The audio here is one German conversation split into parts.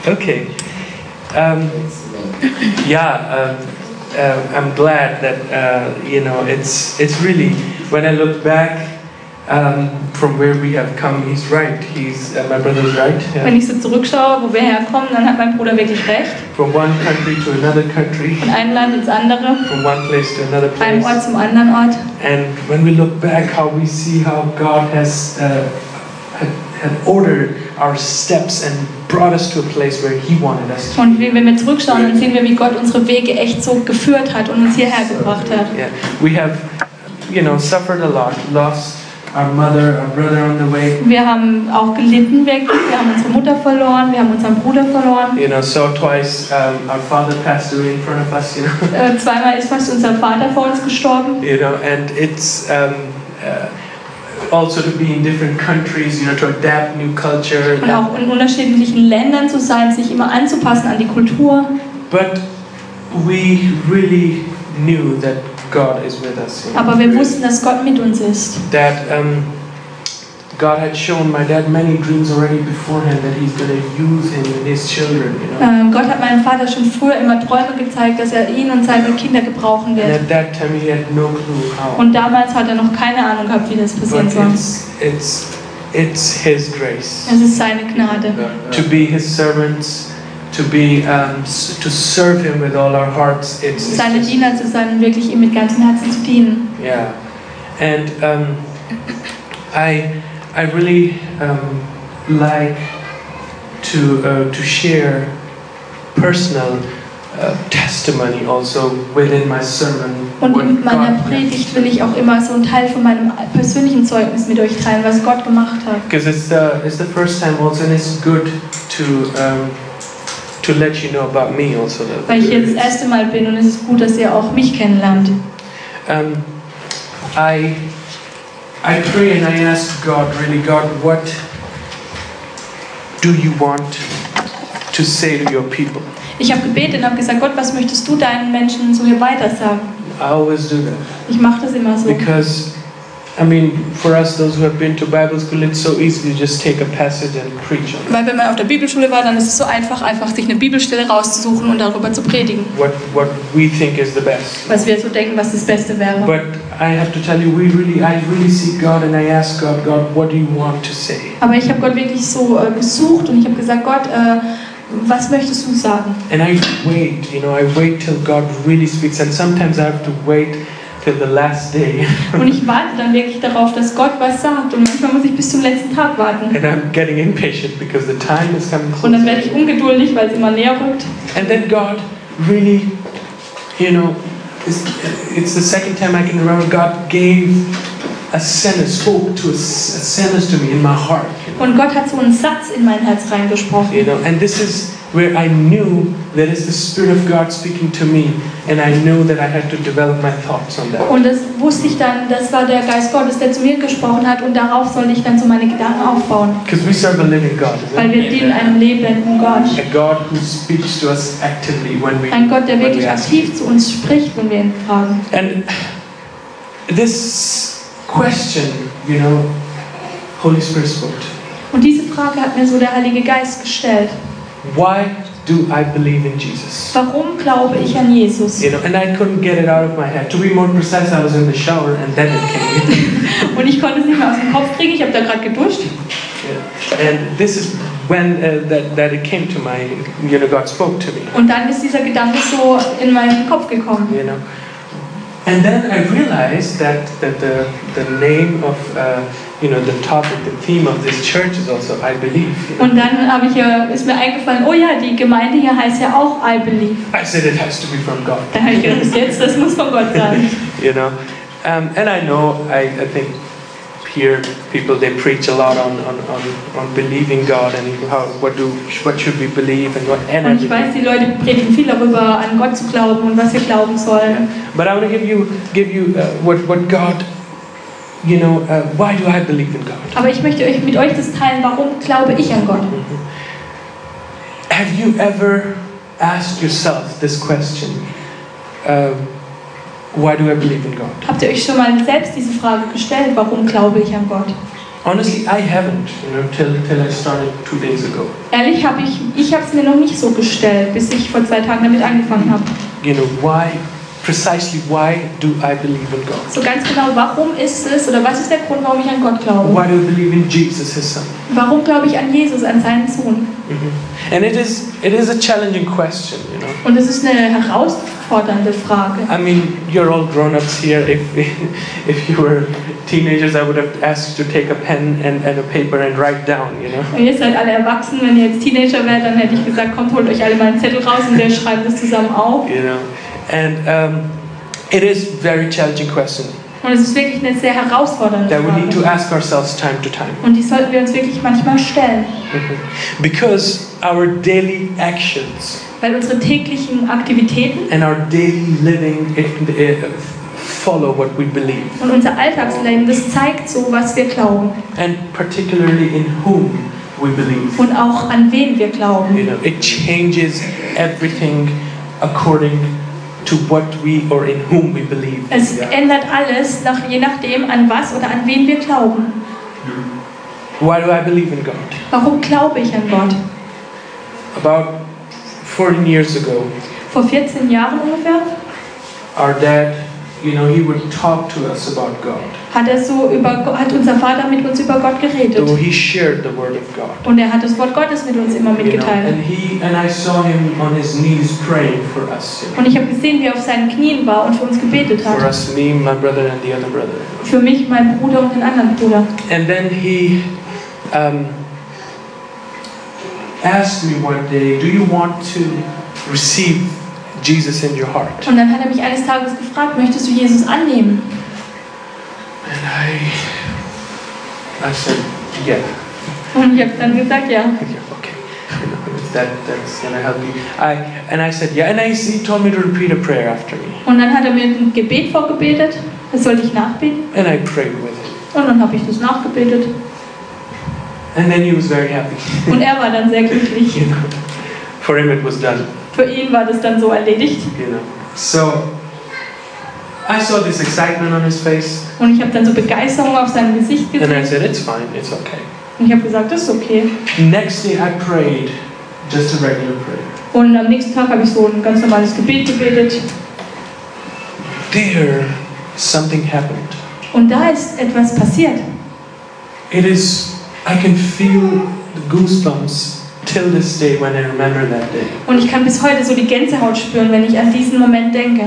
Okay. I'm glad that it's really, when I look back from where we have come, he's right. My brother's right. Yeah. Wenn ich so zurückschaue, wo wir herkommen, dann hat mein Bruder wirklich recht. From one country to another country. Von einem Land ins andere. From one place to another place. Einem Ort zum anderen Ort. And when we look back, how we see how God has had ordered our steps and brought us to a place where He wanted us to. Und wenn wir zurückschauen, dann sehen wir, wie Gott unsere Wege echt so geführt hat und uns hierher gebracht hat. Yeah, we have, suffered a lot, lost our mother, our brother on the way. Wir haben auch gelitten wirklich. Wir haben unsere Mutter verloren, wir haben unseren Bruder verloren. So twice our father passed away in front of us. Zweimal ist fast unser Vater vor uns gestorben. And it's also to be in different countries, to adapt new culture. Und auch in unterschiedlichen Ländern zu sein, sich immer anzupassen an die Kultur. But we really knew that God is with us. Aber wir wussten, dass Gott mit uns ist. That God had shown my dad many dreams already beforehand that He's going to use him and his children. Gott hat meinem Vater schon früher immer Träume gezeigt, dass er ihn und seine Kinder gebrauchen wird. And at that time he had no clue how. Und damals hat er noch keine Ahnung gehabt, wie das passieren soll. It's His grace. Es ist seine Gnade. To be His servants, to serve Him with all our hearts. Seine Diener zu sein und wirklich ihm mit ganzem Herzen zu dienen. Yeah, and I really like to share personal testimony also within my sermon. Und in meiner Predigt will ich auch immer so einen Teil von meinem persönlichen Zeugnis mit euch teilen, was Gott gemacht hat. Because it's the first time also, and it's good to let you know about me also. Weil ich jetzt das erste Mal bin und es ist gut, dass ihr auch mich kennenlernt. I pray and I ask God, really, God, what do you want to say to your people? Ich habe gebetet und habe gesagt, Gott, was möchtest du deinen Menschen so hier weiter sagen? I always do that. Ich mache das immer so. Because, for us, those who have been to Bible school, it's so easy to just take a passage and preach on it. Weil wenn man auf der Bibelschule war, dann ist es so einfach sich eine Bibelstelle rauszusuchen und darüber zu predigen. What we think is the best. Was wir so denken, was das Beste wäre. But I have to tell you, I really seek God and I ask God, what do you want to say? Aber ich habe Gott wirklich so gesucht und ich habe gesagt, Gott, was möchtest du sagen? And I wait till God really speaks, and sometimes I have to wait till the last day. Und ich warte dann wirklich darauf, dass Gott was sagt, und manchmal muss ich bis zum letzten Tag warten. And I'm getting impatient because the time is coming closer. Und dann werde ich ungeduldig, weil es immer näher rückt. And then God really, it's the second time I can remember God gave a sentence, spoke to a sentence to me in my heart. Und Gott hat so einen Satz in mein Herz reingesprochen. And this is where I knew that is the Spirit of God speaking to me, and I knew that I had to develop my thoughts on that. Und das wusste ich dann, das war der Geist Gottes, der zu mir gesprochen hat, und darauf sollte ich dann so meine Gedanken aufbauen. Because we serve a living God. Weil wir dienen einem lebenden Gott. A God who speaks to us actively when we. Ein Gott, der wirklich aktiv zu uns spricht, wenn wir ihn fragen. And this question, Holy Spirit spoke to me. Und diese Frage hat mir so der Heilige Geist gestellt. Why do I believe in Jesus? Warum glaube ich an Jesus? And I couldn't get it out of my head. To be more precise, I was in the shower and then it came. Und ich konnte es nicht mehr aus dem Kopf kriegen. Ich habe da gerade geduscht. Yeah. And this is when that it came to my, God spoke to me. Und dann ist dieser Gedanke so in meinen Kopf gekommen. And then I realized that the name of the topic, the theme of this church is also I believe. Und dann ist mir eingefallen, oh ja, die Gemeinde hier heißt ja auch I believe. I said it has to be from God. Dann habe ich gedacht, das muss von Gott sein. And I know, I think here people they preach a lot on believing God and what should we believe and what. Und ich weiß, die Leute predigen viel darüber, an Gott zu glauben und was wir glauben sollen. Yeah. But I want to give you what God. Why do I believe in God? Aber ich möchte mit euch das teilen, warum glaube ich an Gott? Have you ever asked yourself this question? Why do I believe in God? Habt ihr euch schon mal selbst diese Frage gestellt, warum glaube ich an Gott? Honestly, I haven't, till I started 2 days ago. Ehrlich, ich habe es mir noch nicht so gestellt, bis ich vor 2 Tagen damit angefangen habe. Precisely why do I believe in God? So ganz genau, warum ist es, oder was ist der Grund, warum ich an Gott glaube? Why do I believe in Jesus, His Son? Warum glaube ich an Jesus, an seinen Sohn? And it is a challenging question, Und es ist eine herausfordernde Frage. I mean, you're all grown-ups here. If you were teenagers, I would have asked you to take a pen and a paper and write down, Und ihr seid alle erwachsen, wenn ihr jetzt Teenager wärt, dann hätte ich gesagt, kommt, holt euch alle mal einen Zettel raus und wir schreiben das zusammen auf. And it is a very challenging question. Und es ist wirklich eine sehr herausfordernde That we need to Frage. ask ourselves time to time. Und die sollten wir uns wirklich manchmal stellen. Because our daily actions Weil unsere täglichen Aktivitäten and our daily living follow what we believe. und unser Alltagsleben, das zeigt so, was wir glauben. And particularly in whom we believe. Und auch an wen wir glauben. It changes everything according to what we or in whom we believe. Es ändert alles, je nachdem, an was oder an wen wir glauben. Why do I believe in God? Warum glaube ich an Gott? About 14 years ago, Vor 14 Jahren ungefähr our dad, he would talk to us about God. hat unser Vater mit uns über Gott geredet. So he shared the word of God. Und er hat das Wort Gottes mit uns immer mitgeteilt. And I saw him on his knees praying for us. Und ich habe gesehen, wie er auf seinen Knien war und für uns gebetet hat. For us, me, my brother, and the other brother. Für mich, meinen Bruder und den anderen Bruder. And then he asked me one day, "Do you want to receive Jesus in your heart?" Und dann hat er mich eines Tages gefragt, möchtest du Jesus annehmen? And I said, yeah. Und ich habe dann gesagt, ja. Yeah, okay. That's gonna help you. I said, yeah. And he told me to repeat a prayer after me. Und dann hat er mir ein Gebet vorgebetet. Das sollte ich nachbeten. And I prayed with him. Und dann habe ich das nachgebetet. And then he was very happy. Und er war dann sehr glücklich. For him it was done. Für ihn war das dann so erledigt. So I saw this excitement on his face. Und ich habe dann so Begeisterung auf seinem Gesicht And I gesehen. said, it's fine, it's okay. Und ich habe gesagt, das ist okay. Next day I prayed just a regular prayer. Und am nächsten Tag habe ich so ein ganz normales Gebet gebetet. There, something happened. Und da ist etwas passiert. I can feel the goosebumps till this day when I remember that day. Und ich kann bis heute so die Gänsehaut spüren, wenn ich an diesen Moment denke.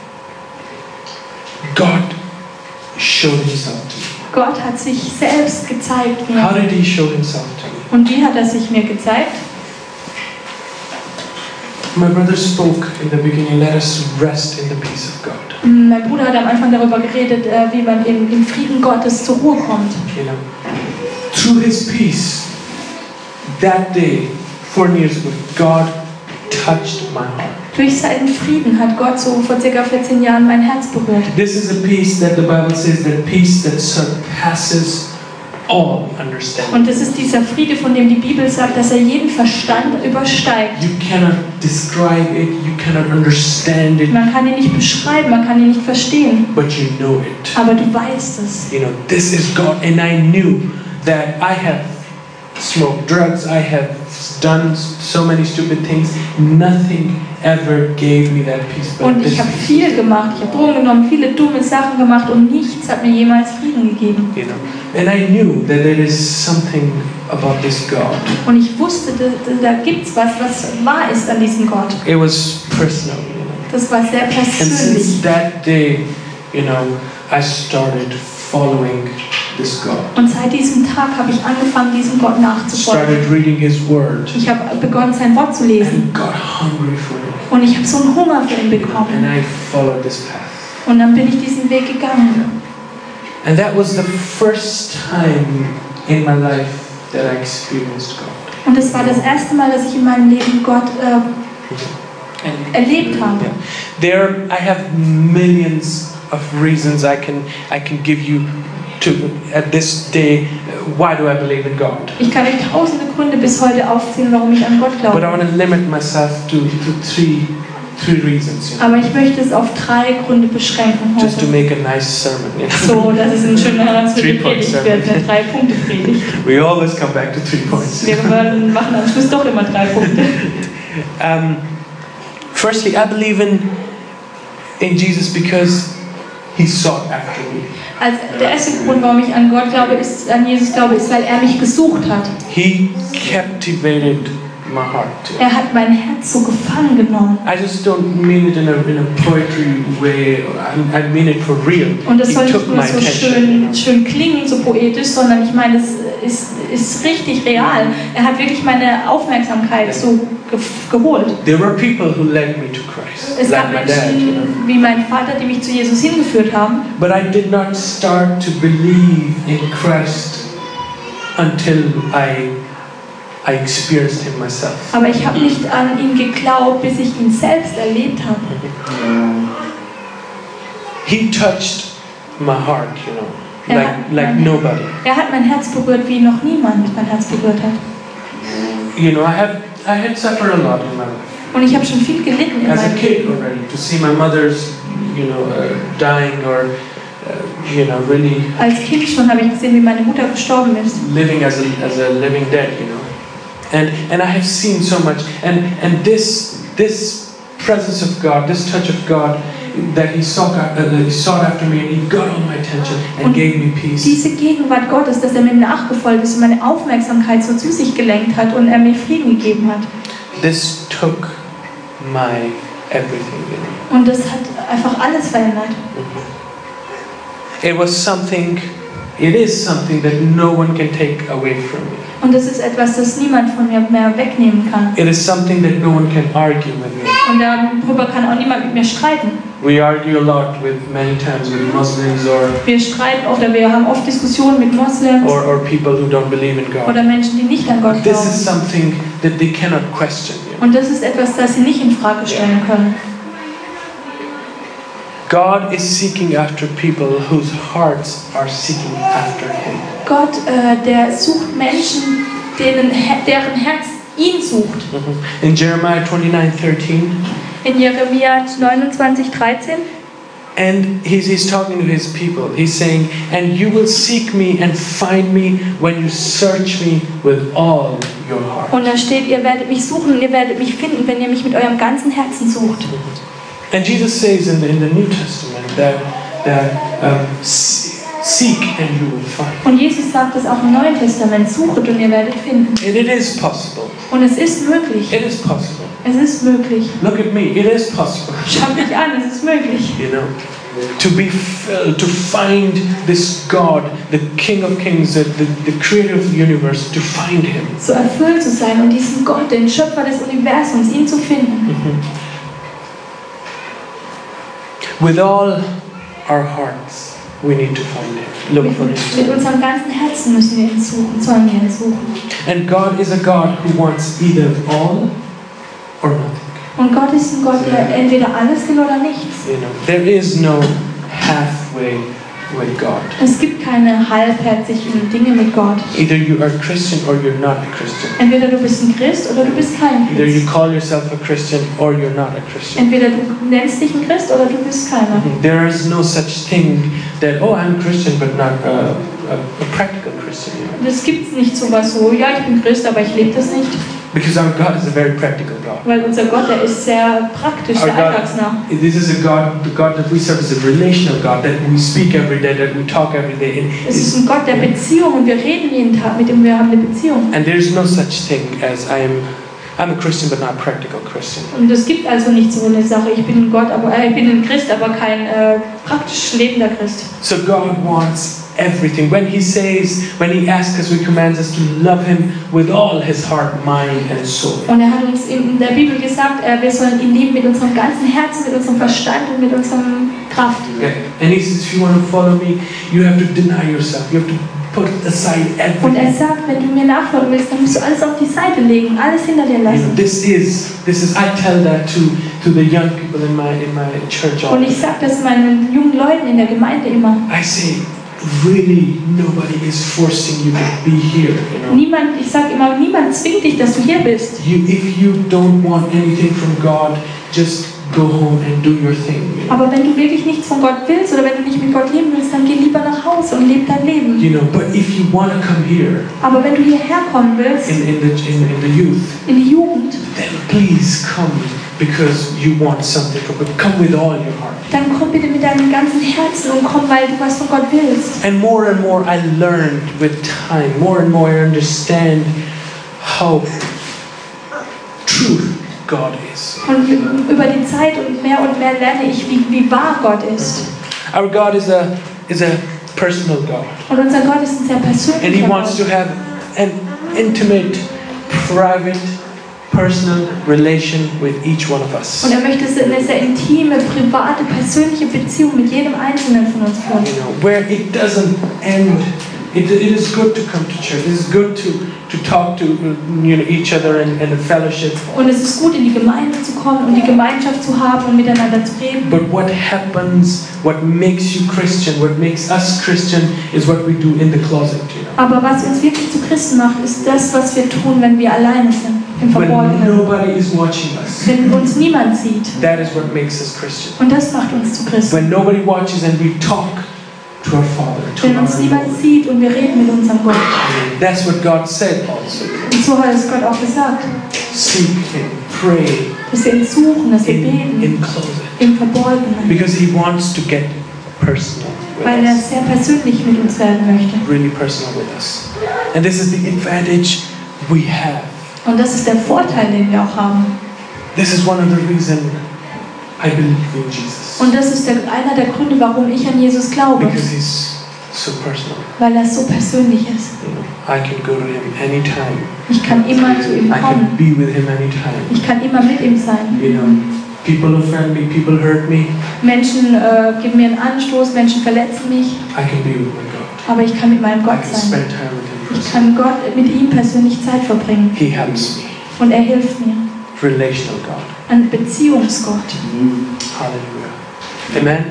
God showed himself to me. Gott hat sich selbst gezeigt How mir. did he show himself to me? Und wie hat er sich mir gezeigt? My brother spoke in the beginning, let us rest in the peace of God. Mein Bruder hat am Anfang darüber geredet, wie man im Frieden Gottes zur Ruhe kommt. Through his peace, that day, 4 years ago, God touched my heart. Durch seinen Frieden hat Gott so vor ca. 14 Jahren mein Herz berührt. This is a peace that the Bible says, that peace that surpasses all understanding. Und das ist dieser Friede, von dem die Bibel sagt, dass er jeden Verstand übersteigt. You cannot describe it, you cannot understand it, Man kann ihn nicht beschreiben, man kann ihn nicht verstehen, but you know it. aber du weißt es. This is God, and I knew that I have smoked drugs, I have done so many stupid things. Nothing ever gave me that peace. But Und ich habe viel gemacht, ich habe Drogen genommen, viele dumme Sachen gemacht und nichts hat mir jemals Frieden gegeben. And I knew that there is something about this God. Und ich wusste, da gibt's was wahr ist an diesem Gott. It was personal. Das war sehr And since persönlich. that day, I started following this God. Und seit diesem Tag habe ich angefangen, diesem Gott nachzufolgen. Started reading His Word. Ich habe begonnen, sein Wort zu lesen. And got hungry for it. Und ich habe so einen Hunger für ihn And bekommen. I followed this path. Und dann bin ich diesen Weg gegangen. And that was the first time in my life that I experienced God. Und das war das erste Mal, dass ich in meinem Leben Gott erlebt habe. There, I have millions of reasons I can give you to at this day. Why do I believe in God? Ich kann euch tausende Gründe bis heute aufzählen, warum ich an Gott But I glaube. want to limit myself to 3 3 reasons. You know, Aber ich möchte es auf 3 Gründe beschränken just to heute. make a nice sermon. You know? So, dass es ein schöner Predigt Sermon. wird, eine 3-Punkte-Predigt. We always come back to 3 points. Wir machen am Schluss doch immer 3 Punkte. Firstly, I believe in Jesus because He sought after me. Also der erste Grund, warum ich an Gott glaube, an Jesus glaube, ist, weil er mich gesucht hat. He captivated my heart. Er hat mein Herz so gefangen genommen. I just don't mean it in a poetry way. I mean it for real. Und das He soll nicht took nur my so attention. schön klingen, so poetisch, sondern ich meine, es ist richtig real. Er hat wirklich meine Aufmerksamkeit so geholt. There were people who led me to Christ, Es like gab my dad. You know. Menschen wie mein Vater, die mich zu Jesus hingeführt haben. But I did not start to believe in Christ until I experienced Him myself. Aber ich habe nicht an ihn geglaubt, bis ich ihn selbst erlebt habe. He touched my heart, you know, Er hat like mein- nobody. Er hat mein Herz berührt, wie noch niemand mein Herz berührt hat. You know, I had suffered a lot in my life. Und ich habe schon viel gelitten in As a meinem kid Leben. already, to see my mother's, dying or, really Als Kind schon habe ich gesehen, wie meine Mutter gestorben ist. living as a living dead, you know. And I have seen so much. And this presence of God, this touch of God, that He sought after me, and He got all my attention and Und gave me peace. diese Gegenwart Gottes, dass er mir nachgefolgt ist und meine Aufmerksamkeit so zu sich gelenkt hat und er mir Frieden gegeben hat. This took my everything, you know. Und das hat einfach alles verändert. It is something that no one can take away from me. Und das ist etwas, das niemand von mir mehr wegnehmen kann. It is something that no one can argue with me. Und darüber kann auch niemand mit mir streiten. We argue a lot many times with Muslims Wir streiten oft, oder wir haben oft Diskussionen mit Moslems or people who don't believe in God. oder Menschen, die nicht an Gott This is glauben. something that they cannot question. You know? Und das ist etwas, das sie nicht in Frage stellen können. God is seeking after people whose hearts are seeking after Him. Gott, der sucht Menschen, deren Herz ihn sucht. In Jeremiah 29:13, In Jeremia 29,13. and he's talking to his people. He's saying, "And you will seek me and find me when you search me with all your heart." Und da steht, ihr werdet mich suchen und ihr werdet mich finden, wenn ihr mich mit eurem ganzen Herzen sucht. And Jesus says in the New Testament that seek and you will find. Und Jesus sagt es auch im Neuen Testament, suchet und ihr werdet finden. And it is possible. Und es ist möglich. It is possible. Es ist möglich. Look at me. It is possible. Schaut mich an, es ist möglich. You know, to be filled, to find this God, the King of Kings, the Creator of the universe, to find Him. So erfüllt zu sein und diesen Gott, den Schöpfer des Universums, ihn zu finden. With all our hearts, we need to find Him. Look for Mit Him. unserem ganzen Herzen müssen wir ihn suchen, sollen wir ihn suchen. And God is a God who wants either all or nothing. Und Gott ist ein Gott, der entweder alles will oder nichts. You know, there is no halfway with God. Es gibt keine halbherzigen Dinge mit Gott. Either you are a Christian or you're not a Christian. Entweder du bist ein Christ oder du bist kein Either you Christ. call yourself a Christian or you're not a Christian. Entweder du nennst dich ein Christ oder du bist keiner. There is no such thing that, oh, I'm a Christian but not a practical Christian. You know? Es gibt nicht sowas so, ja, ich bin Christ, aber ich lebe das nicht. Because our God is a very practical God. Weil unser Gott, der ist sehr praktisch, Our sehr alltagsnah. this is a God, the God that we serve is a relational God that we speak every day, that we talk every day. And, Es ist ein Gott der Beziehung und wir reden jeden Tag mit ihm, wir haben eine Beziehung. and there is no such thing as I'm a Christian but not a practical Christian. Und es gibt also nicht so eine Sache, ich bin ein Gott, ich bin ein Christ, aber kein praktisch lebender Christ. So God wants everything. When He asks us, He commands us to love Him with all His heart, mind, and soul. Und er hat uns in der Bibel gesagt, wir sollen ihn lieben mit unserem ganzen Herzen, mit unserem Verstand und mit unserem Kraft. Okay? And He says, if you want to follow me, you have to deny yourself. You have to put aside Und er everything. sagt, wenn du mir nachfolgen willst, dann musst du alles auf die Seite legen, alles hinter dir You know, lassen. this is. I tell that to the young people in my church all Und the ich time. sage das meinen jungen Leuten in der Gemeinde immer. I say, really, nobody is forcing you to be here. You know, Ich sage immer, niemand zwingt dich, dass du hier bist. if you don't want anything from God, just go home and do your thing. You know? Aber wenn du wirklich nichts von Gott willst oder wenn du nicht mit Gott leben willst, dann geh lieber nach Hause und lebe dein Leben. You know, but if you want to come here Aber wenn du hierher kommen willst, in the youth, in die Jugend, then please come because you want something from God. Come with all your heart. dann komm bitte mit deinem ganzen Herzen und komm, weil du was von Gott willst. And more I learned with time. More and more I understand how true God is. Und über die Zeit und mehr lerne ich, wie wahr Gott ist. Our God is a personal God. Und unser Gott ist ein sehr And He persönlicher wants Gott. to have an intimate, private, personal relation with each one of us. Und er möchte eine sehr intime, private, persönliche Beziehung mit jedem Einzelnen von uns führen. You know, where it doesn't end. It is good to come to church. It is good to talk to each other and a fellowship. Und es ist gut, in die Gemeinde zu kommen und die Gemeinschaft zu haben und miteinander zu reden. But what happens, what makes you Christian, what makes us Christian, is what we do in the closet. You know? Aber was uns wirklich zu Christen macht, ist das, was wir tun, wenn wir alleine sind, im When Verborgenen. nobody is watching us. Wenn uns niemand sieht. That is what makes us Christian. Und das macht uns zu Christen. When nobody watches and we talk to our Father, to Wenn uns our niemand Lord. sieht und wir reden mit unserem Gott. That's what God said also. Und so hat es Gott auch gesagt, Seek Him, pray dass wir ihn suchen, dass wir beten, in closet. im Verborgenen. Because He wants to get personal Weil with er us. sehr persönlich mit uns werden möchte. Really personal with us. And this is the advantage we have. Und das ist der Vorteil, den wir auch haben. This is one of the reasons I believe in Jesus. Und das ist einer der Gründe, warum ich an Jesus glaube. Because He's so personal. Weil er so persönlich ist. You know, I can go to Him anytime. Ich kann immer zu ihm I can kommen. be with Him anytime. Ich kann immer mit ihm sein. You know, people offend me, people hurt me. Menschen geben mir einen Anstoß, Menschen verletzen mich. I can be with my God. Aber ich kann mit meinem I Gott can sein. spend time with Him. Ich kann mit ihm persönlich Zeit verbringen. He helps me. Und er hilft mir. Relational God. Ein Beziehungsgott. Hallelujah. Amen.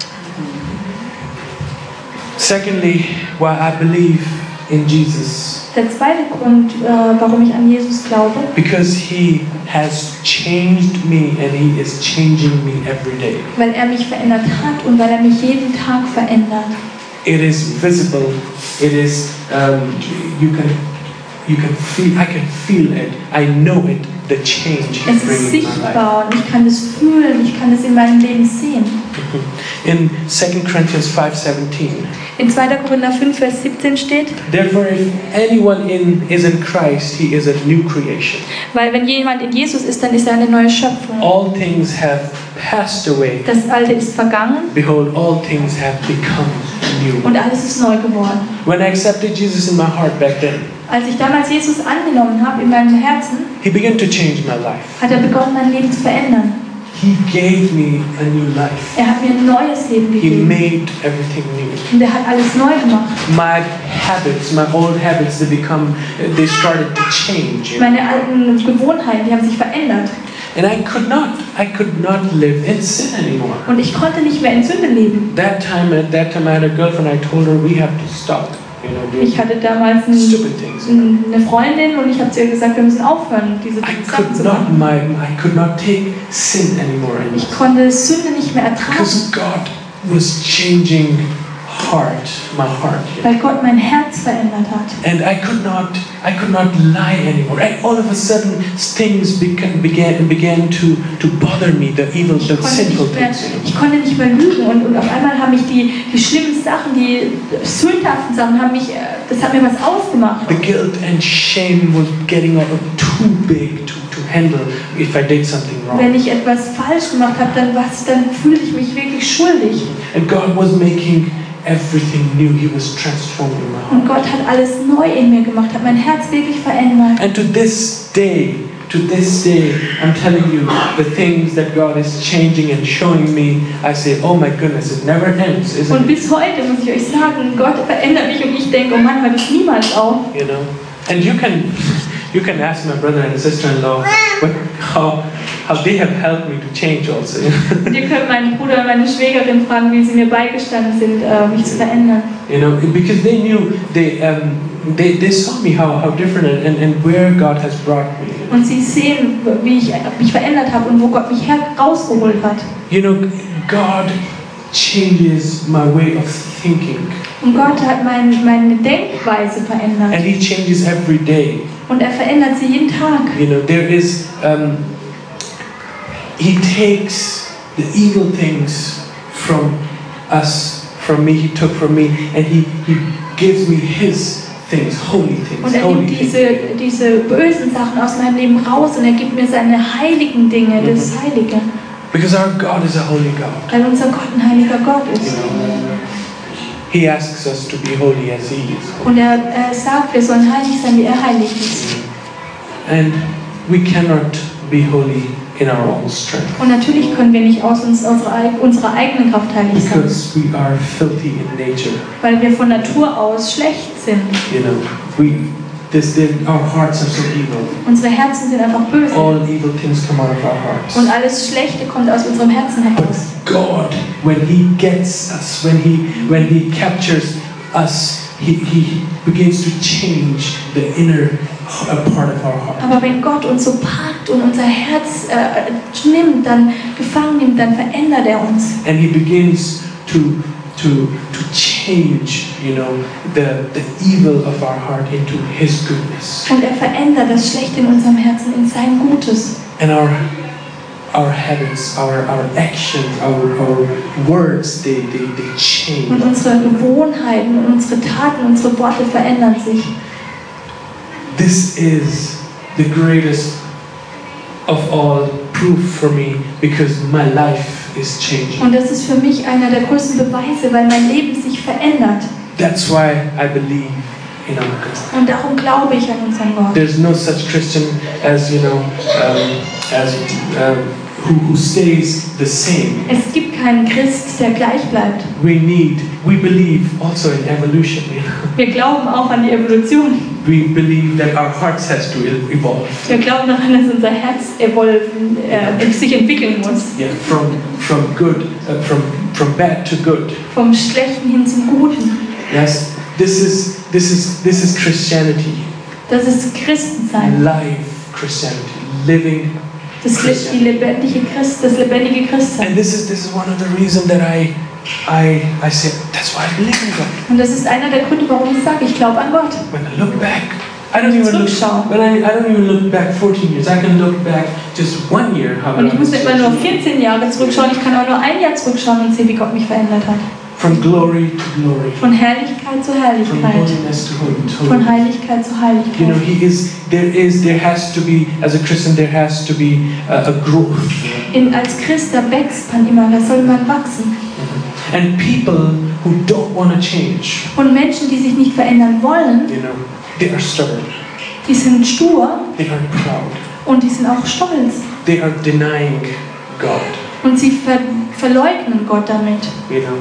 Secondly, why I believe in Jesus. Der zweite Grund, warum ich an Jesus glaube, Because He has changed me and He is changing me every day. weil er mich verändert hat und weil er mich jeden Tag verändert. It is visible. It is you can feel. I can feel it. I know it. The change Es He's ist bringing in my life. sichtbar und ich kann es fühlen, ich kann es in meinem Leben sehen. In 2 Corinthians 5:17. In 2. Korinther 5, Vers 17 steht, Therefore, if anyone is in Christ, he is a new creation. weil wenn jemand in Jesus ist, dann ist er eine neue Schöpfung. All things have passed away. Das Alte ist vergangen Behold, all things have become new. und alles ist neu geworden. When I accepted Jesus in my heart back then, Als ich damals Jesus angenommen habe in meinem Herzen, He began to change my life. hat er begonnen, mein Leben zu verändern. He gave me a new life. Er hat mir ein neues Leben He gegeben made everything new. und er hat alles neu gemacht. My habits, my old habits, they started to change. You know? Meine alten Gewohnheiten, die haben sich verändert. And I could not live in sin anymore. Und ich konnte nicht mehr in Sünde leben. At that time I had a girlfriend. I told her we have to stop, doing Ich hatte damals stupid things. eine Freundin und ich habe zu ihr gesagt, wir müssen aufhören, diese I Sachen zu machen. could not take sin anymore. Ich konnte Sünde nicht mehr ertragen, Because God was changing my heart. weil Gott mein Herz verändert hat. And I could not lie anymore. And all of a sudden, things began to bother me. The sinful things. Ich konnte nicht mehr lügen und auf einmal haben mich die schlimmen Sachen, die sündhaften Sachen, das hat mir was ausgemacht. The guilt and shame was getting too big to handle if I did something wrong. Wenn ich etwas falsch gemacht habe, dann fühlte ich mich wirklich schuldig. And God was making everything new. He was transforming my heart. Und Gott hat alles neu in mir gemacht, hat mein Herz wirklich verändert. And to this day, I'm telling you, the things that God is changing and showing me, I say, oh my goodness, it never ends, isn't Und it? bis heute muss ich euch sagen, Gott verändert mich und ich denke, oh Mann, hört es niemals auf. You know, and you can ask my brother and sister-in-law how they have helped me to change also. Und ihr könnt meinen Bruder und meine Schwägerin fragen, wie sie mir beigestanden sind, mich zu verändern. You know, because they knew they saw me how different and where God has brought me. Und sie sehen, wie ich mich verändert habe und wo Gott mich herausgeholt hat. You know, God changes my way of thinking. Und Gott hat meine Denkweise verändert. And He changes every day. Und er verändert sie jeden Tag. You know, there is, He takes the evil things from us, from me, He took from me, and He gives me His things, holy things. Und er nimmt diese bösen Sachen aus meinem Leben raus und er gibt mir seine heiligen Dinge, das Heilige. Because our God is a holy God. Weil unser Gott ein heiliger Gott ist. You know, He asks us to be holy as He is. Und er sagt, wir sollen heilig sein, wie er heilig ist. And we cannot be holy in our own strength. Und natürlich können wir nicht aus unserer eigenen Kraft heilig sein. Because we are filthy in nature. Weil wir von Natur aus schlecht sind. You know, our hearts are so evil. Unsere Herzen sind einfach böse. All evil things come out of our hearts. Und alles Schlechte kommt aus unserem Herzen heraus. But God, when He gets us, when He captures us, He begins to change the inner part of our heart. Aber wenn Gott uns so packt und unser Herz nimmt, dann gefangen nimmt, dann verändert er uns. And He begins to change, you know, the evil of our heart into His goodness. Und er verändert das Schlechte in unserem Herzen in sein Gutes. And our habits, our actions, our words, they change. Und unsere Gewohnheiten, unsere Taten, unsere Worte verändern sich. This is the greatest of all proof for me because my life is changing. Und das ist für mich einer der größten Beweise, weil mein Leben sich verändert. That's why I believe in our God. Und darum glaube ich an unseren Gott. There's no such Christian as, you know, who stays the same. Es gibt keinen Christ, der gleich bleibt. We believe also in evolution. You know? Wir glauben auch an die Evolution. We believe that our hearts has to evolve. Wir glauben daran, dass unser Herz sich entwickeln muss. Yeah, from good, from bad to good. Vom Schlechten hin zum Guten. Yes, this is Christianity. Das ist Christensein. Live Christianity, living. Das lebendige Christsein. And this is one of the reasons that I say that's why I believe in God. Und das ist einer der Gründe, warum ich sage, ich glaube an Gott. When I look back, I don't even look back 14 years. I can look back just 1 year. Und ich muss nicht mal nur 14 Jahre zurückschauen. Ich kann auch nur ein Jahr zurückschauen und sehen, wie Gott mich verändert hat. From glory to glory. Von Herrlichkeit zu Herrlichkeit. From holiness to holiness. Von Heiligkeit zu Heiligkeit. You know, there has to be, as a Christian, there has to be a growth. Als Christ, da wächst man immer, da soll man wachsen. And people who don't want to change. Und Menschen, die sich nicht verändern wollen, you know, they are stubborn. Die sind stur. They are proud. Und die sind auch stolz. They are denying God. Und sie verleugnen Gott damit. You know.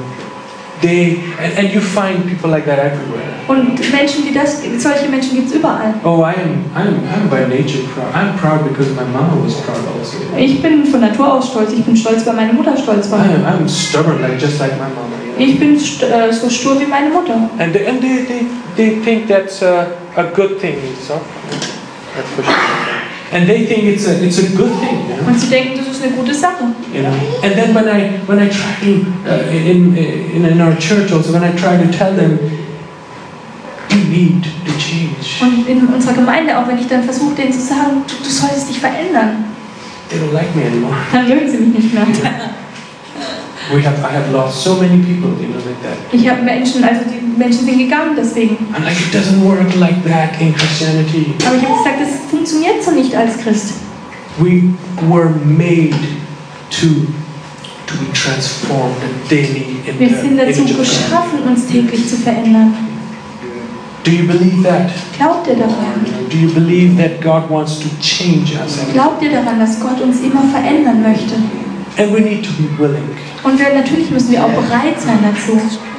And you find people like that everywhere. Und solche Menschen gibt es überall. Oh, I'm by nature proud. I'm proud because my mama was proud also. Ich bin von Natur aus stolz. Ich bin stolz, weil meine Mutter stolz war. I'm stubborn, just like my mama. You know? Ich bin so stur wie meine Mutter. And they think that's a good thing, so. That's for sure. And they think it's a good thing. You know? Und sie denken, das ist eine gute Sache. You know? And then when I try to in our church also, when I try to tell them, you need to change. Und in unserer Gemeinde auch, wenn ich dann versuche, denen zu sagen, du solltest dich verändern. They don't like me anymore. Dann mögen sie mich nicht mehr. I have lost so many people, you know, like that. Ich habe die Menschen sind gegangen deswegen. I'm like, it doesn't work like that in Christianity. Aber ich habe gesagt, das funktioniert so nicht als Christ. We were made to be transformed daily in Wir sind dazu geschaffen, uns täglich zu verändern. Do you believe that? Glaubt ihr daran? Do you believe that God wants to change us? Glaubt ihr daran, dass Gott uns immer verändern möchte? And we need to be willing. Und natürlich müssen wir auch bereit sein dazu.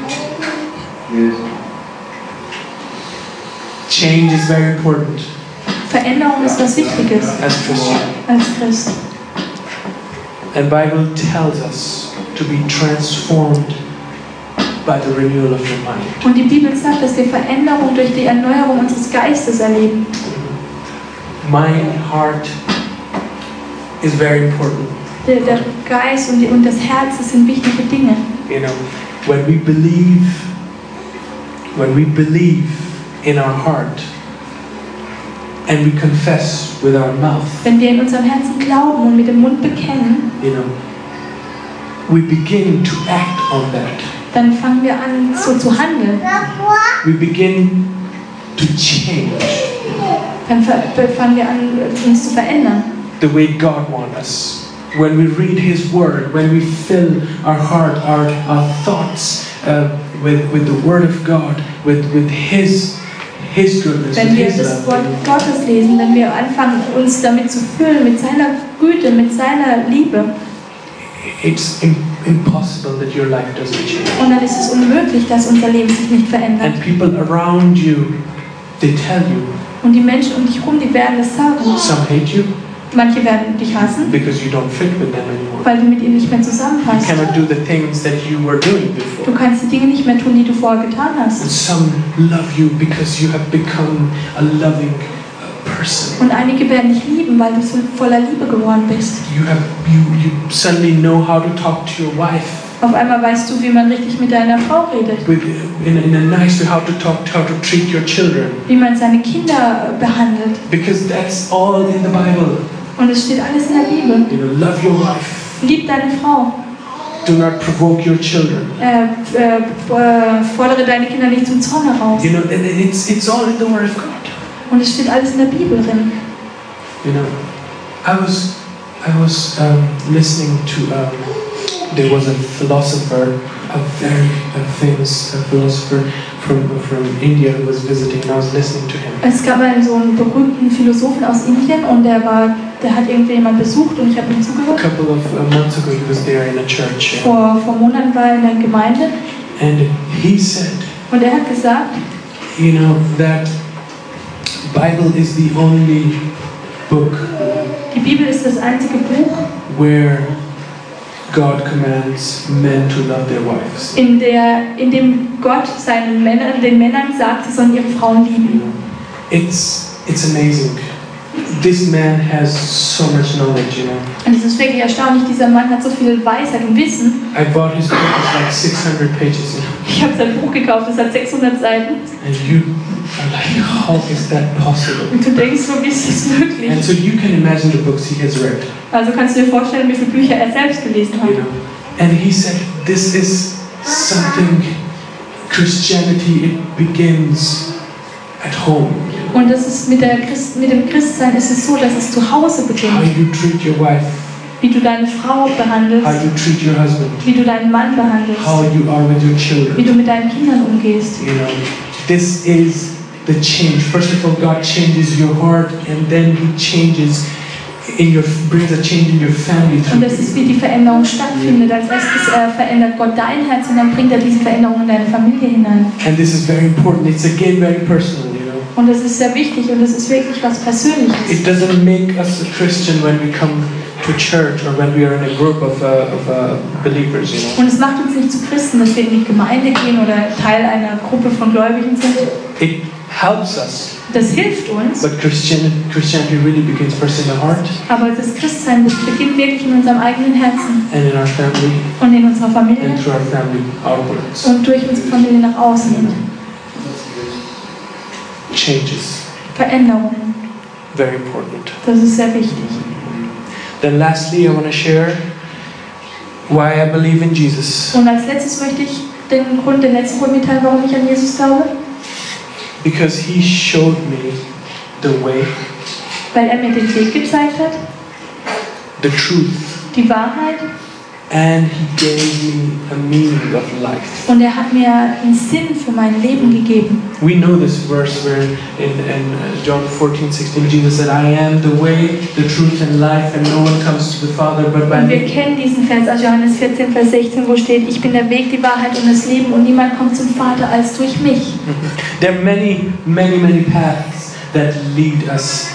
Change is very important. Veränderung ist was Wichtiges. As Christian. Als Christ. And Bible tells us to be transformed by the renewal of your mind. Und die Bibel sagt, dass wir Veränderung durch die Erneuerung unseres Geistes erleben. Mind, heart is very important. Der Geist und das Herz, das sind wichtige Dinge. You know, when we believe in our heart and we confess with our mouth, Wenn wir in unserem Herzen glauben und mit dem Mund bekennen, you know, we begin to act on that. dann fangen wir an, so zu handeln. We begin to change Dann fangen wir an, uns zu verändern. the way God wants us. When we read His Word, when we fill our heart, our thoughts with the Word of God, with His goodness, Wenn with wir His das Wort love, Gottes lesen, wenn wir anfangen, uns damit zu füllen, mit seiner Güte, mit seiner Liebe, it's impossible that your life doesn't change. und dann ist es unmöglich, dass unser Leben sich nicht verändert. And people around you, they tell you, Und die Menschen um dich herum, die werden das sagen. some hate you Manche werden dich hassen, because you don't fit with them anymore. weil du mit ihnen nicht mehr You zusammenpasst. cannot do the things that you were doing Du before. kannst die Dinge nicht mehr tun, die du vorher getan And hast. some love you because you have become a loving person. Und einige werden dich lieben, weil du so voller Liebe geworden bist. You suddenly know how to talk to your wife Auf einmal weißt du, wie man richtig mit deiner Frau redet, in a nice way, how to treat your children, wie man seine Kinder behandelt. because that's all in the Bible. Und es steht alles in der Bibel. You know, love your wife. Lieb deine Frau. Do not provoke your children. Fordere deine Kinder nicht zum Zorn heraus. You know, and it's all in the Word of God. Und es steht alles in der Bibel drin. You know, I was listening to there was a philosopher, a very famous philosopher from India who was visiting, and I was listening to him. Es gab mal so einen berühmten Philosophen aus Indien und der hat irgendjemand besucht und ich habe ihm A zugehört. couple of months ago, he was there in a church, Vor Monaten war er in der Gemeinde and he said, und er hat gesagt, you know, that Bible is the only book die Bibel ist das einzige Buch, where God commands men to love their wives. in dem Gott den Männern sagt, sie sollen ihre Frauen lieben. It's amazing. This man has so much knowledge, you know. Und es ist wirklich erstaunlich, dieser Mann hat so viel Weisheit und Wissen. I bought his book, it's like 600 pages, you know. Ich habe sein Buch gekauft, es hat 600 Seiten. And you are like, how is that possible? Und du denkst so, wie ist das möglich? And so you can imagine the books he has read, Also kannst du dir vorstellen, wie viele Bücher er selbst gelesen hat. you know. And he said, this is something, Christianity, it begins at home. Und das ist mit dem Christsein ist es so, dass es zu Hause How beginnt. you treat your wife, Wie du deine Frau how behandelst, you treat your husband, wie du deinen Mann behandelst, how you are with your wie children. du mit deinen Kindern umgehst. You know, this is the change. First of all, God changes your heart, and then He changes brings a change in your family Und through das ist, wie die Veränderung stattfindet. Als erstes verändert Gott dein Herz und dann bringt er diese Veränderung in deine Familie hinein. And this is very important. It's again very personal, you know. Und das ist sehr wichtig und das ist wirklich was Persönliches. It doesn't make us a Christian when we come to church or when we are in a group of believers, you know. Und es macht uns nicht zu Christen, dass wir in die Gemeinde gehen oder Teil einer Gruppe von Gläubigen sind. It helps us, Das hilft uns, but Christianity really begins first in the heart aber das Christsein, das beginnt wirklich in unserem eigenen Herzen and in our family und in unserer Familie and through our family outwards. und durch unsere Familie nach außen hin. Changes. Veränderungen, Very important. das ist sehr wichtig. Then lastly, I want to share why I believe in Jesus. Und als letztes möchte ich den letzten Grund mitteilen, warum ich an Jesus glaube. Because He showed me the way, Weil er mir den Weg gezeigt hat, the truth, die Wahrheit, and He gave me a meaning of life. und er hat mir einen Sinn für mein Leben gegeben. We know this verse where in John 14:16 Jesus said, I am the way, the truth and life, and no one comes to the Father but by Und wir me. kennen diesen Vers aus Johannes 14, Vers 16, wo steht, ich bin der Weg, die Wahrheit und das Leben und niemand kommt zum Vater als durch mich. There are many paths that lead us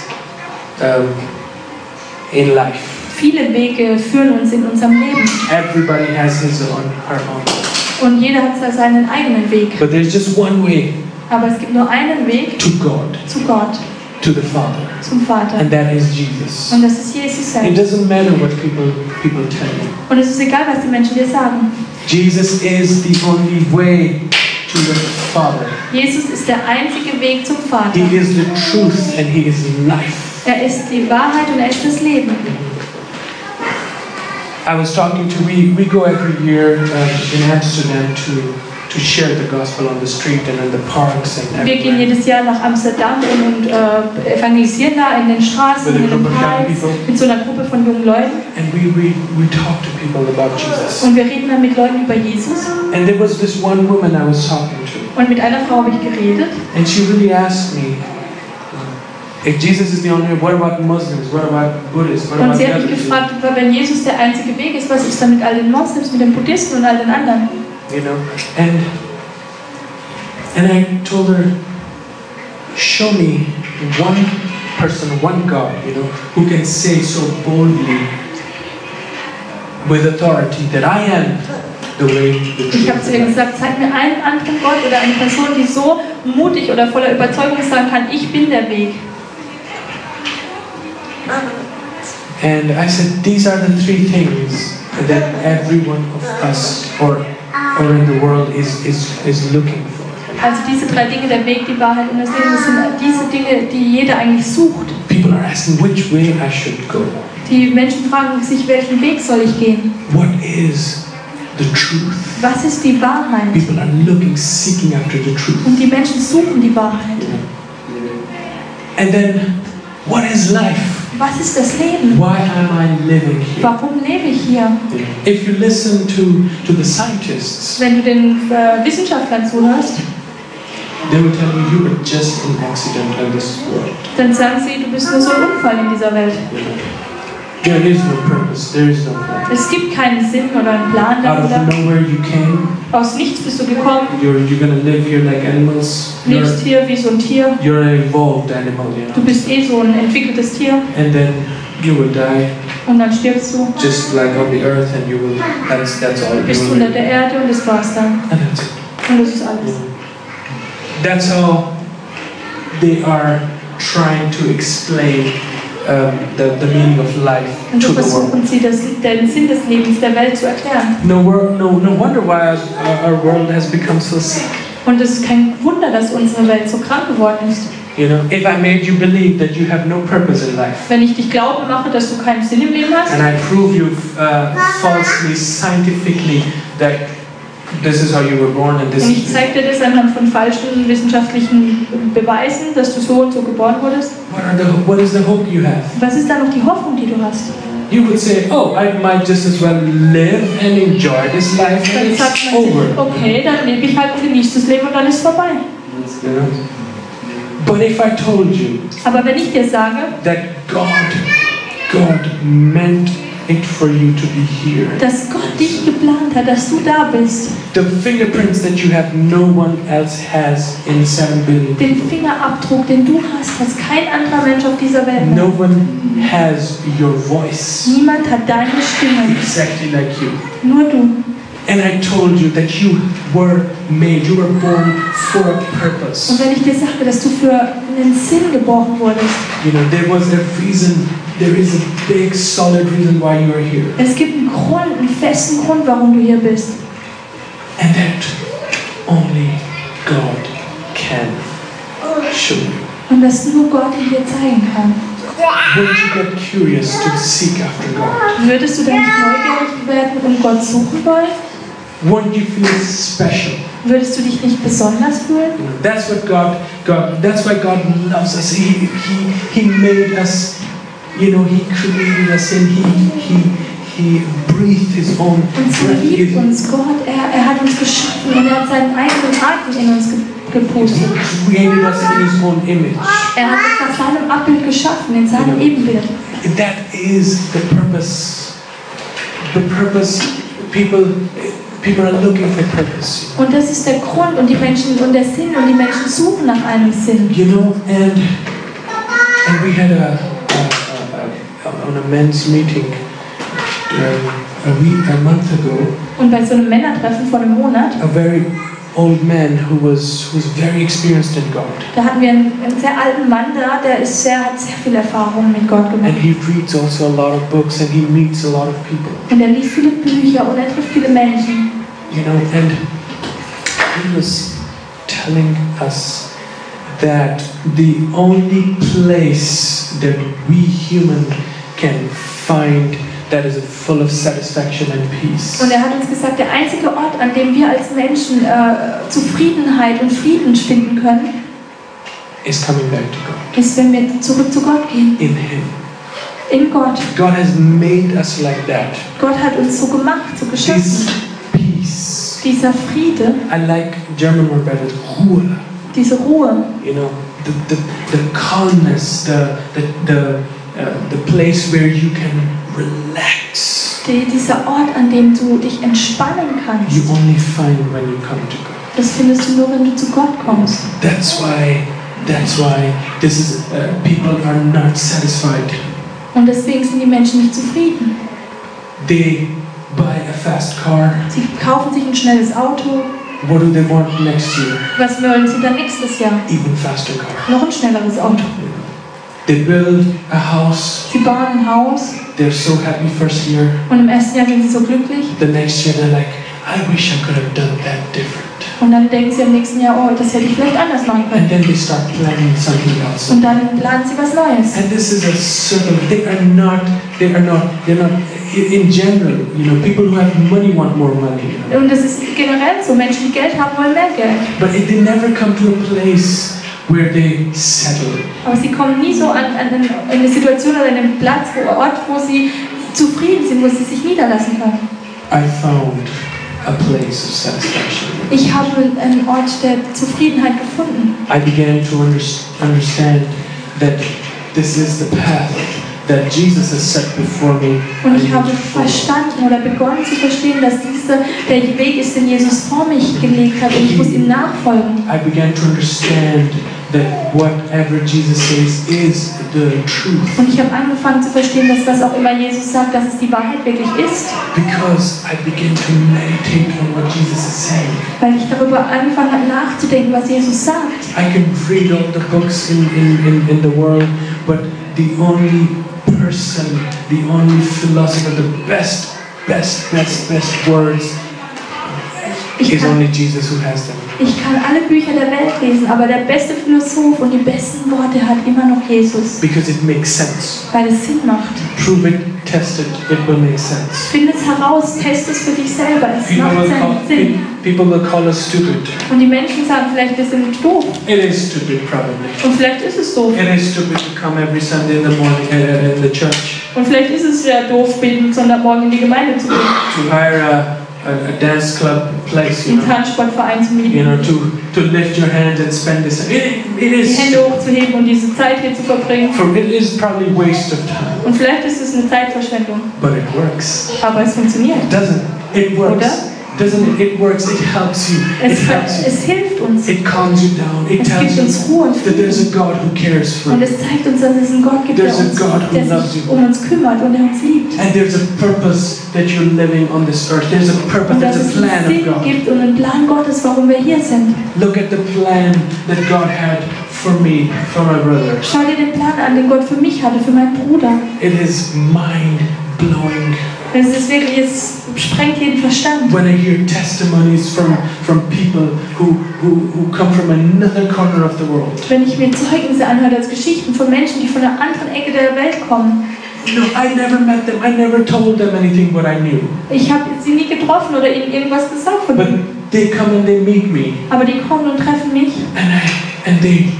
in life. Viele Wege führen uns in unserem Leben. Everybody has his or her own. Und jeder hat seinen eigenen Weg. But there's just one way Aber es gibt nur einen Weg to God, zu Gott, to the Father, zum Vater. and that is Jesus. Und das ist Jesus It selbst. doesn't matter what people tell you. Und es ist egal, was die Menschen dir sagen. Jesus is the only way to the Father. Jesus ist der einzige Weg zum Vater. He is the truth and He is life. Er ist die Wahrheit und er ist das Leben. I was talking to, we go every year in Amsterdam to share the gospel on the street and in the parks and Wir gehen everywhere. jedes Jahr nach Amsterdam und evangelisieren da in den Straßen, With a in den group of young Parks, people. mit so einer Gruppe von jungen Leuten. And we talk to people about Jesus. Und wir reden dann mit Leuten über Jesus. And there was this one woman I was talking to, Und mit einer Frau habe ich geredet. and she really asked me, if Jesus is the only way, what about Muslims? What about Buddhists? What Und about sie the hat other mich people? gefragt, wenn Jesus der einzige Weg ist, was ist dann mit all den Moslems, mit den Buddhisten und all den anderen? You know, and I told her, show me one person, one God, you know, who can say so boldly with authority that I am the way, the Ich habe truth, zu ihr and life. gesagt, zeig mir einen anderen Gott oder eine Person, die so mutig oder voller Überzeugung sagen kann, ich bin der Weg. And I said, these are the three things that every one of us or in the world is looking for. Also diese drei Dinge, der Weg, die Wahrheit und das Leben, das sind diese Dinge, die jeder eigentlich sucht. People are asking which way I should go. Die Menschen fragen sich, welchen Weg soll ich gehen? What is the truth? Was ist die Wahrheit? People are looking, seeking after the truth. Und die Menschen suchen die Wahrheit. And then, what is life? Was ist das Leben? Why am I living here? Warum lebe ich hier? If you listen to the scientists, Wenn du den Wissenschaftlern zuhörst, they will tell you you were just an accident in this world. dann sagen sie, du bist nur so ein Unfall in dieser Welt. There is no purpose, there is no plan. Es gibt keinen Sinn oder einen Plan Out of dahinter. nowhere you came, Aus nichts bist du gekommen, you're gonna live here like animals. lebst hier wie so ein Tier. You're an evolved animal, you Du know. bist eh so ein entwickeltes Tier And then you will die und dann stirbst du. just like on the earth, and you will. That's all. Du bist You unter will. der Erde und das war's dann. And that's it. Und das ist alles. That's how they are trying to explain the meaning of life Und so to the world. versuchen sie, den Sinn des Lebens der Welt zu erklären. No wonder why our world has become so sick. Und es ist kein Wunder, dass unsere Welt so krank geworden ist. You know, if I made you believe that you have no purpose in life, Wenn ich dich glauben mache, dass du keinen Sinn im Leben hast, and I prove you falsely, scientifically, that this is how you were born and this und ich is zeige dir das anhand von falschen wissenschaftlichen Beweisen, dass du so und so geboren wurdest, what is the hope you have? was ist dann noch die Hoffnung, die du hast? You would say, oh, I might just as well live and enjoy this life and Dann it's sagt man sich, over. okay, dann lebe ich halt und genieße das Leben und dann ist es vorbei. You know? But if I told you Aber wenn ich dir sage, that God meant it for you to be here, dass Gott dich geplant hat, dass du da bist, the fingerprints that you have, no one else has in 7 billion den people. Fingerabdruck, den du hast, was kein anderer Mensch auf dieser Welt No hat. one has your voice Niemand hat deine Stimme, exactly like you. nur du. And I told you that you were made, you were born for a Und purpose. wenn ich dir sage, dass du für einen Sinn geboren wurdest, You know, there is a big solid reason why you are here. es gibt einen Grund, einen festen Grund, warum du hier bist. And that only God can show you. Und dass nur Gott ihn dir zeigen kann. Wouldn't you get curious to seek after God? Würdest du dann nicht neugierig werden und Gott suchen wollen? Won't you feel special? Würdest du dich nicht besonders fühlen? You know, that's why God loves us. He made us, you know, He created us and He breathed His own Und so breath liebt in. uns Gott. Er hat uns geschaffen und er hat seinen eigenen Atem in uns gepustet. He created us in His own image. Er hat uns nach seinem Abbild geschaffen, in seinem Ebenbild. That is the purpose. The purpose, people are looking for purpose. Und das ist der Grund und die Menschen und der Sinn und die Menschen suchen nach einem Sinn. You know, and we had on a men's meeting a month ago, Und bei so einem Männertreffen vor einem Monat, a very old man who was very experienced in God. da hatten wir einen sehr alten Mann da, der hat sehr viel Erfahrung mit Gott gemacht. And he reads also a lot of books and he meets a lot of people. Und er liest viele Bücher und er trifft viele Menschen. You know, and he was telling us that the only place that we human can find that is full of satisfaction and peace Und er hat uns gesagt, der einzige Ort, an dem wir als Menschen Zufriedenheit und Frieden finden können, is coming back to God. ist, wenn wir zurück zu Gott gehen. In Him. In Gott. God has made us like that. Gott hat uns so gemacht, so This geschaffen. peace. Dieser Friede, I like German word better, Ruhe. diese Ruhe, You know, the calmness, the place where you can relax. dieser Ort, an dem du dich entspannen kannst. You only find when you come to God. Das findest du nur, wenn du zu Gott kommst. That's why this is people are not satisfied. Und deswegen sind die Menschen nicht zufrieden. They buy a fast car. Sie kaufen sich ein schnelles Auto. What do they want next year? Was wollen sie dann nächstes Jahr? Even faster car. Noch ein schnelleres Auto. They build a house. Sie bauen ein Haus They're so happy first year. und im ersten Jahr sind sie so glücklich. The next year they're like, I wish I could have done that different. Und dann denken sie im nächsten Jahr, oh, das hätte ich vielleicht anders machen And können. then they start planning something else. Und dann planen sie was Neues. And this is a circle. They are not. In general, you know, people who have money want more money. You know? Und das ist generell so, Menschen, die Geld haben, wollen mehr Geld. But they never come to a place where they settle. Aber sie kommen nie so an eine Situation oder an einen Platz, Ort, wo sie zufrieden sind, wo sie sich niederlassen können. I found a place of satisfaction. Ich habe einen Ort der Zufriedenheit gefunden. I began to understand that this is the path that Jesus has set before me. Und ich habe verstanden oder begonnen zu verstehen, dass der Weg ist, den Jesus vor mich gelegt hat und ich muss ihm nachfolgen. I began to understand that whatever Jesus says is the truth. Und ich habe angefangen zu verstehen, dass was auch immer Jesus sagt, dass es die Wahrheit wirklich ist. Because I began to meditate on what Jesus is saying. Weil ich darüber angefangen habe nachzudenken, was Jesus sagt. I can read all the books in the world, but the only person, the only philosopher, the best words is only Jesus who has them. Ich kann alle Bücher der Welt lesen, aber der beste Philosoph und die besten Worte hat immer noch Jesus. Because it makes sense. Weil es Sinn macht. Prove it, test it, it will make sense. Find es heraus, test es für dich selber. Es macht Sinn. People will call us stupid. Und die Menschen sagen vielleicht, wir sind doof. It is stupid, probably. Und vielleicht ist es doof. It is stupid to come every Sunday in the morning in the church. Und vielleicht ist es ja doof, jeden Sonntagmorgen in die Gemeinde zu gehen. To hire a dance club place, you Den know. Tanzsportverein zu mieten. You know, to lift your hands and spend this. It Die is. Hände hochzuheben und diese Zeit hier zu verbringen. For it is probably waste of time, Und vielleicht ist es eine Zeitverschwendung. but it works. Aber es funktioniert. Doesn't it? It works. Oder? Doesn't it? It works. It helps you. It helps you. Es hilft uns. It calms you down. It Es tells gibt you uns Ruhe und that there's a God who cares for Und you. es zeigt uns, dass es einen Gott gibt, der There's a God who loves sich you. um uns kümmert und der uns liebt. And there's a purpose that you're living on this earth. There's a purpose. Und dass There's a es plan einen of Sinn God. gibt und einen Plan Gottes, warum wir hier sind. Look at the plan that God had for me, for my brother. Schau dir den Plan an, den Gott für mich hatte, für meinen Bruder. It is mind blowing. Es ist wirklich, es sprengt jeden Verstand. When I hear testimonies from people who come from another corner of the world. Wenn ich mir Zeugnisse anhöre als Geschichten von Menschen, die von einer anderen Ecke der Welt kommen. No, I never met them. I never told them anything what I knew. Ich habe sie nie getroffen oder ihnen irgendwas gesagt von But ihnen. they come and they meet me, Aber die kommen und treffen mich. and they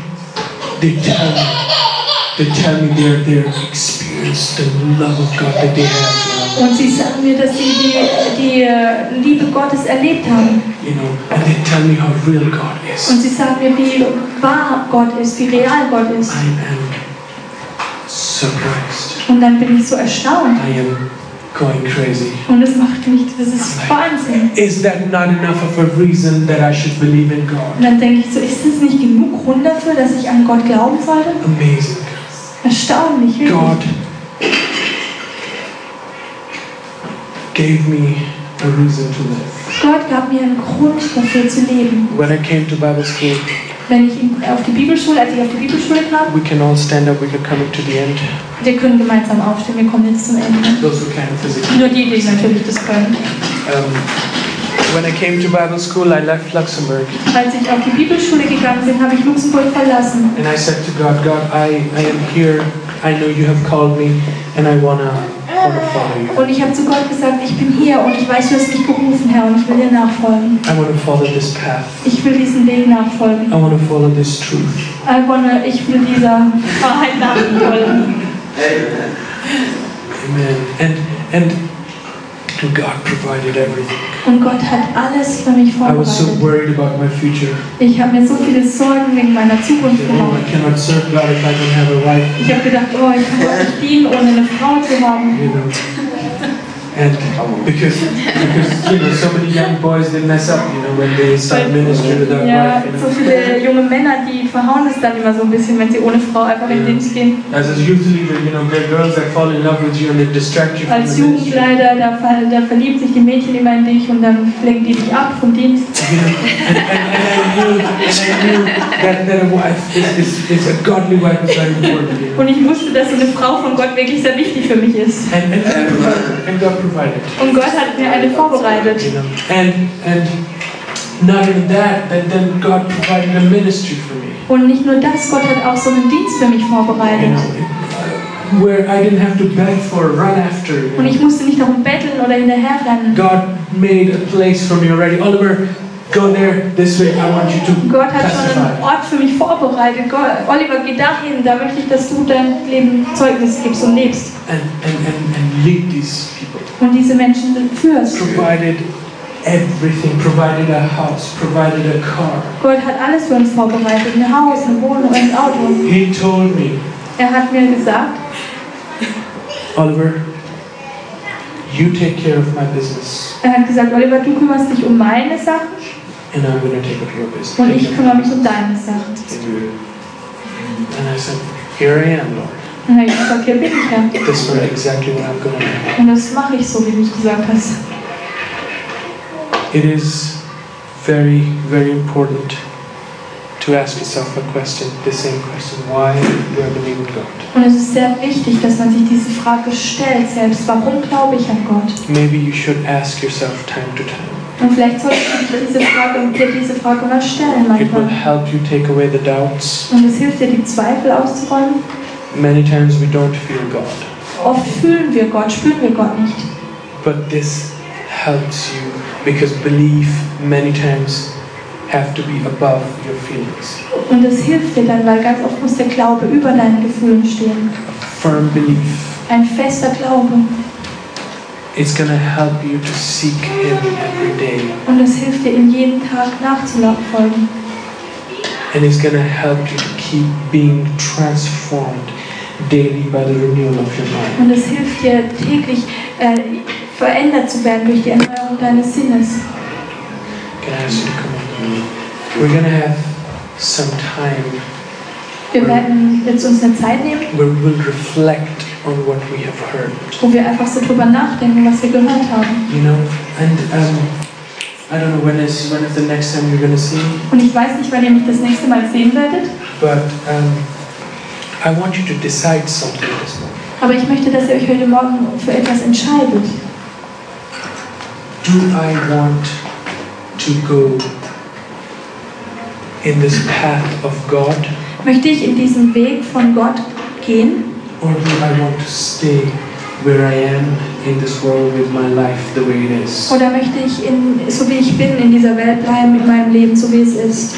tell me their experience, the love of God that they have. Und sie sagen mir, dass sie die Liebe Gottes erlebt haben. You know, and they tell me how real God is. Und sie sagen mir, wie wahr Gott ist, wie real Gott ist. I am surprised. Und dann bin ich so erstaunt. I am going crazy. Und es macht mich, das ist Wahnsinn. Is that not enough of a reason that I should believe in God? Und dann denke ich so, ist das nicht genug Grund dafür, dass ich an Gott glauben sollte? Amazing. Erstaunlich, wirklich. God gave me a reason to live. Gott gab mir einen Grund dafür zu leben. When I came to Bible school, Wenn ich auf die Bibelschule, als ich auf die Bibelschule kam, we can all stand up, we're coming to the end. wir können gemeinsam aufstehen, wir kommen jetzt zum Ende. Those who can physically. Nur die natürlich das können. When I came to Bible school, I left Luxembourg. Als ich auf die Bibelschule gegangen bin, habe ich Luxemburg verlassen. And I said to God, God, I am here. I know you have called me, and I wanna follow you. Und ich habe zu Gott gesagt, ich bin hier und ich weiß, du hast mich berufen, Herr, und ich will dir nachfolgen. I wanna follow this path. Ich will diesen Weg nachfolgen. I wanna follow this truth. Ich will dieser Wahrheit nachfolgen. Amen. And God provided everything. Und Gott hat alles für mich I was so vorbereitet. worried about my future. Ich habe mir so viele Sorgen wegen meiner Zukunft Oh, gemacht. I cannot serve God if I don't have a wife. Ich habe gedacht, oh, ich kann Gott nicht dienen, ohne eine Frau zu haben. You know. And because so many young boys, they mess up, when they start ministry without Ja, wife. so viele junge Männer, die verhauen es dann immer so ein bisschen, wenn sie ohne Frau einfach in den Dienst gehen. As a youth leader, there are girls that fall in love with you and they distract you from Als the ministry. Jugendleiter, da verliebt sich die Mädchen immer in dich und dann lenken die dich ab vom Dienst. And I knew that a wife is a godly wife is very important. Und ich wusste, dass so eine Frau von Gott wirklich sehr wichtig für mich ist. And God provided. Und Gott hat mir eine vorbereitet. And not even that, but then God provided a ministry for me. Und nicht nur das, Gott hat auch so einen Dienst für mich vorbereitet. Where I didn't have to beg for, run after. Und ich musste nicht darum betteln oder hinterherrennen. God made a place for me already. Oliver, go there this way. I want you to Gott hat schon einen testify. Ort für mich vorbereitet. Oliver, geh dahin, da möchte ich, dass du dein Leben Zeugnis gibst und lebst. And lead these people. Und diese Menschen führst. Provided everything. Provided a house. Provided a car. Gott hat alles für uns vorbereitet. Ein Haus, eine Wohnung, ein Auto. He told me, Er hat mir gesagt, Oliver, you take care of my business, er hat gesagt, Oliver, du kümmerst dich um meine Sachen and I'm going to take up your business. und ich kümmere mich um deine Sachen. And I said, here I am, Lord. Und dann habe ich gesagt, hier bin ich, Herr. This is exactly what I'm going to do. Und das mache ich so, wie du es gesagt hast. It is very, very important to ask yourself a question, the same question, why do I believe in God? Und es ist sehr wichtig, dass man sich diese Frage stellt selbst. Warum glaube ich an Gott? Maybe you should ask yourself time to time. Und vielleicht solltest du dir diese Frage mal stellen It will manchmal. help you take away the doubts. Und es hilft dir, die Zweifel auszuräumen. Many times we don't feel God, Oft fühlen wir Gott, spüren wir Gott nicht. but this helps you because belief many times have to be above your feelings. Und es hilft dir dann, weil ganz oft muss der Glaube über deinen Gefühlen stehen. Firm belief. Ein fester Glaube. It's going to help you to seek Him every day. Und es hilft dir, in jeden Tag nachzufolgen. And it's going to help you to keep being transformed daily by the renewal of your mind. Und es hilft dir, täglich verändert zu werden durch die Erneuerung deines Sinnes. Can I ask you to come on? We're going to have some time Wir werden jetzt uns eine Zeit nehmen, where we'll reflect on what we have heard. wo wir einfach so drüber nachdenken, was wir gehört haben. You know, and I don't know when is the next time you're going to see, Und ich weiß nicht, wann ihr mich das nächste Mal sehen werdet, but I want you to decide something this morning. aber ich möchte, dass ihr euch heute Morgen für etwas entscheidet. Do I want to go in this path of God, Möchte ich in diesen Weg von Gott gehen? or do I want to stay where I am in this world with my life the way it is? Oder möchte ich, so wie ich bin, in dieser Welt bleiben, mit meinem Leben, so wie es ist?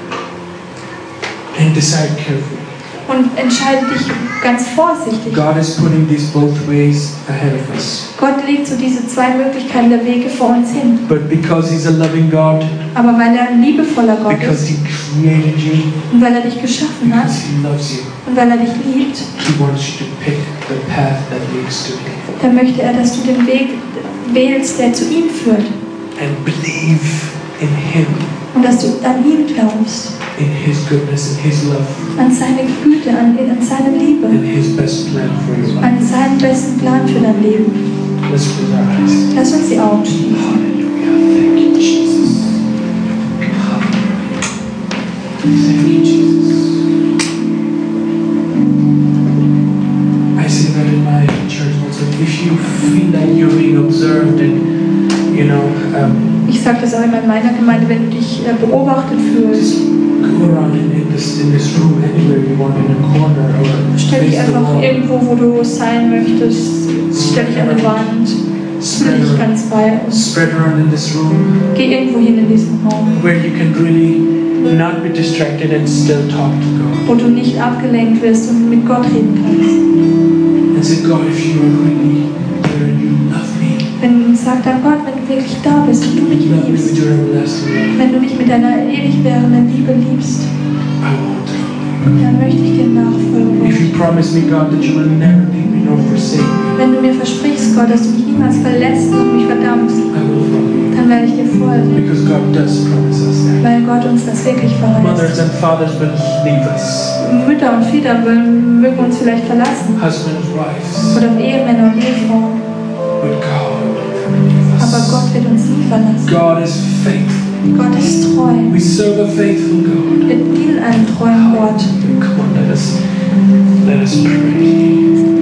And decide carefully. Und entscheide dich ganz vorsichtig. God is putting these both ways ahead of us. Gott legt so diese zwei Möglichkeiten der Wege vor uns hin. But because He's a loving God, Aber weil er ein liebevoller Gott because ist He created you, und weil er dich geschaffen hat because He loves you, und weil er dich liebt, He wants you to pick the path that leads to Him. dann möchte er, dass du den Weg wählst, der zu ihm führt. And believe in Him, Und dass du an ihn glaubst, in His goodness, in His love, an seine Güte, an seine Liebe, and His best plan for your life. an seinen besten Plan für dein Leben. Let's close our eyes. Lass uns die Augen schließen. Hallelujah. Thank you, Jesus. Thank you, Jesus. I say that in my church also. If you feel like you're being observed and, Ich sage das auch immer in meiner Gemeinde, wenn du dich beobachtet fühlst. just go around in this room anywhere you want, in a corner or Stell dich face the einfach wall. irgendwo, wo du sein möchtest. Stell dich an eine Wand. Fühl dich ganz bei uns. Spread around in this room Geh irgendwo hin in diesem Raum, where you can really not be distracted and still talk to God. wo du nicht abgelenkt wirst und mit Gott reden kannst. And say, God, if you are really there and you love me, Sag dann Gott, wenn du wirklich da bist und du mich you love me with liebst, your everlasting love, wenn du mich mit deiner ewig währenden Liebe liebst, I want to follow you. dann möchte ich dir nachfolgen. If you promise me, God, that you will never leave me nor forsake me, Wenn du mir versprichst, Gott, dass du mich niemals verlässt und mich verdammst, I will follow you. dann werde ich dir folgen, Because God does promise us that. weil Gott uns das wirklich verheißt. Mothers and fathers will leave us. Mütter und Väter mögen uns vielleicht verlassen, Husbands, wives. oder Ehemänner und Ehefrauen, But God will never leave aber us. Gott wird uns nie verlassen. God is faithful. Gott ist treu. We serve a faithful God. Wir dienen einem treuen Gott. Come on, let us pray.